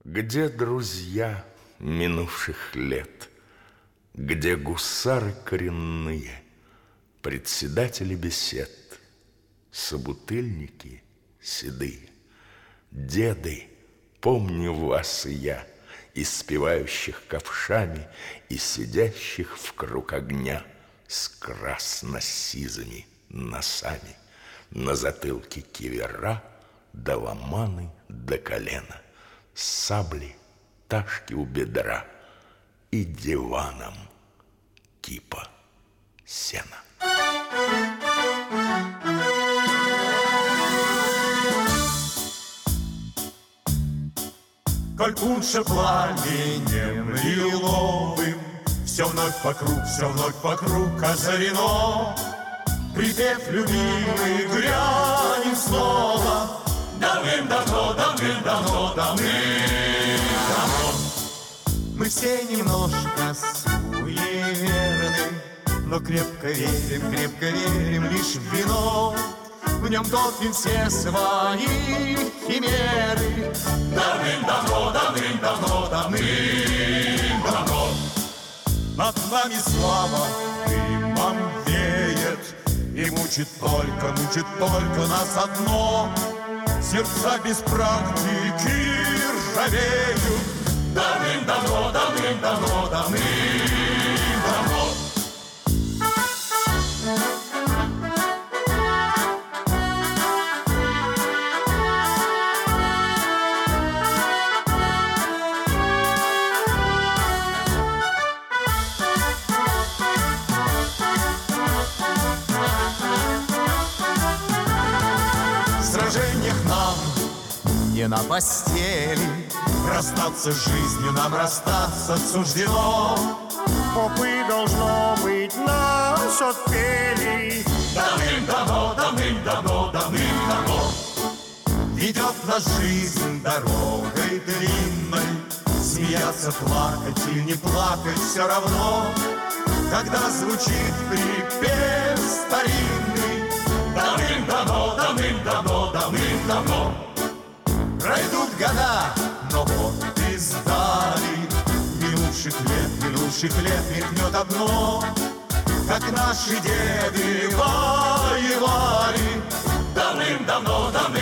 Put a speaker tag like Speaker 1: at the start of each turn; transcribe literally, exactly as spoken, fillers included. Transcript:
Speaker 1: Где друзья минувших лет? Где гусары коренные, председатели бесед, собутыльники седые? Деды, помню вас и я, испевающих ковшами и сидящих вкруг огня с красно-сизыми носами. На затылке кивера, да ломаны до колена, сабли, ташки у бедра и диваном кипа сена.
Speaker 2: Коль пунша пламенем лиловым все вновь вокруг, все вновь вокруг озарено, припев любимый грянем снова. Давным-давно, давным-давно, давным-давно. Мы все немножко суеверны, но крепко верим, крепко верим лишь в вино. В нем топим все свои химеры. Давным-давно, давным-давно, давным-давно. Над нами слава дымом веет, и мучит только, мучит только нас одно. Сердца без практики ржавеют. Давным-давно, давным-давно, давным-давно. В сражениях нам не на постели, расстаться с жизнью нам расстаться суждено.
Speaker 3: Попы, должно быть, нас отпели.
Speaker 2: Давным-давно, давным-давно, давным-давно. Ведет нас жизнь дорогой длинной, смеяться, плакать или не плакать все равно, когда звучит припев старинный. Давным-давно, давным-давно, давным-давно. Пройдут года, но вот издали минувших лет, минувших лет мелькнет одно, как наши деды воевали. Давным-давно, давным-давно.